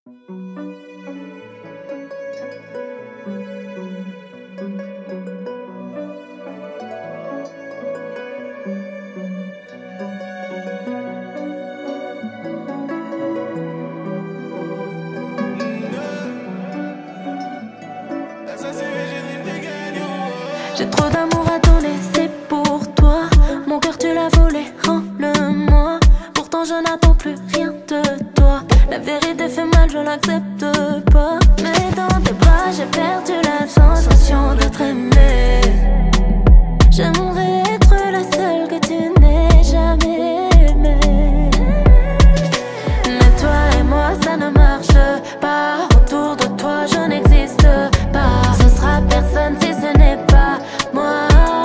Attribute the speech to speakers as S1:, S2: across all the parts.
S1: J'ai trop d'amour à donner, c'est pour toi. Mon cœur tu l'as volé, rends-le-moi. Pourtant je n'attends plus rien de toi. La vérité fait mal, je l'accepte pas. Mais dans tes bras j'ai perdu la sensation d'être aimé. J'aimerais être la seule que tu n'aies jamais aimée. Mais toi et moi ça ne marche pas. Autour de toi je n'existe pas. Ce sera personne si ce n'est pas moi.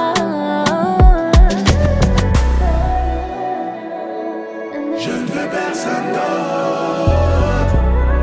S2: Je ne veux personne d'autre.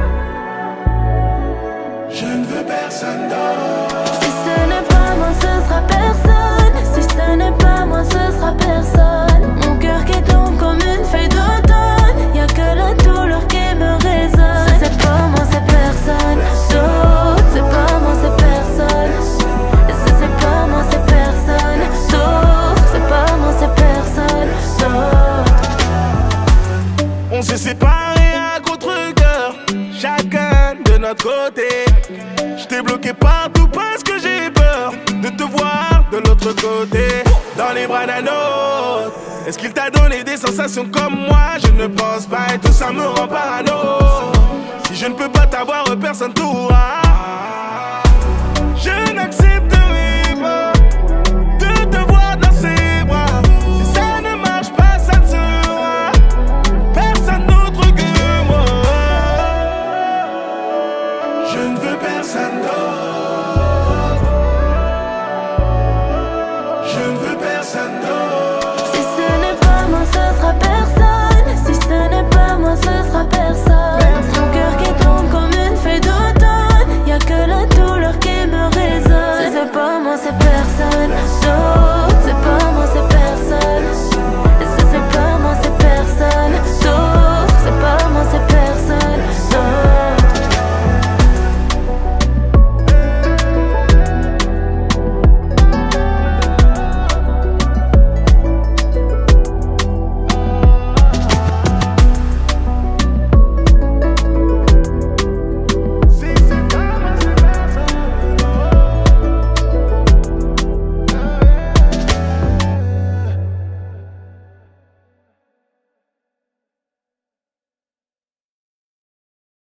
S2: Je ne veux personne d'autre.
S1: Si ce n'est pas moi ce sera personne. Si ce n'est pas moi ce sera personne. Mon cœur qui tombe comme une feuille d'automne. Y'a que la douleur qui me résonne. Si c'est pas moi c'est personne d'autre. C'est pas moi c'est personne. Et si c'est pas moi c'est personne d'autre. C'est pas moi c'est personne d'autre.
S2: On s'est séparés à contre-cœur, chacun de notre côté. Je t'ai bloqué partout parce que j'ai peur de te voir de l'autre côté. Dans les bras d'un autre. Est-ce qu'il t'a donné des sensations comme moi? Je ne pense pas et tout ça me rend parano. Si je ne peux pas t'avoir, personne t'aura.